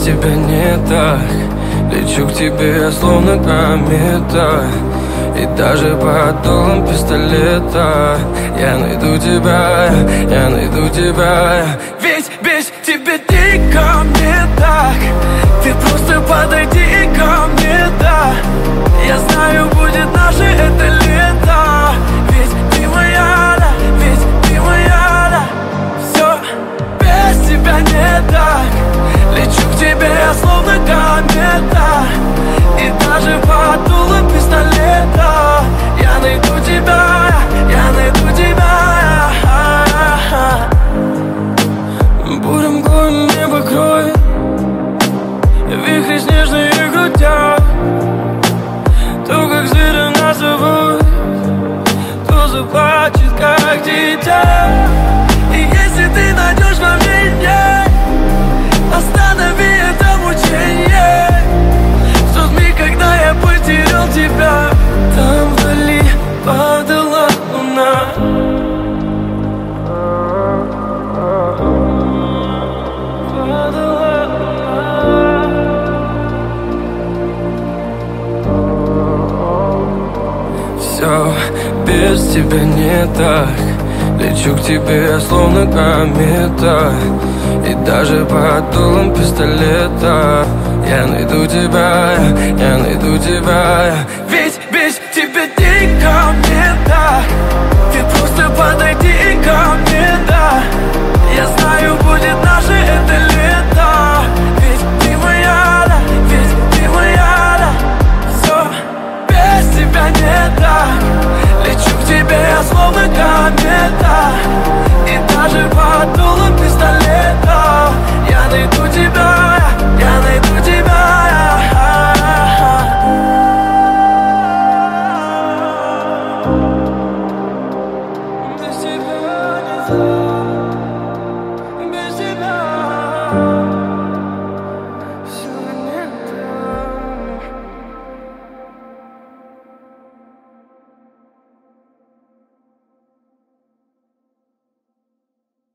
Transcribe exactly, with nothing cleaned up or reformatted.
тебя не так. Лечу к тебе, словно комета, и даже под дулом пистолета я найду тебя, я найду тебя. Ведь без тебя дико мне так. Ты просто подойди ко мне, да. Я знаю, будет наше это лето. Ведь ты моя, да, ведь ты моя, да. Все без тебя не так. Лечу к тебе, словно комета, и даже под дулом пистолета я найду тебя, я найду тебя. Бурым мглой небо кроет, вихри снежные крутят. То, как зверя нас зовут, то заплачет, как дитя. И если ты найдешь во мне день, останови это мучение. В тот миг, когда я потерял тебя, там вдали падала луна. Падала луна. Все без тебя не так. Лечу к тебе, словно комета, и даже под дулом пистолета я найду тебя, я найду тебя. Ведь без тебя дико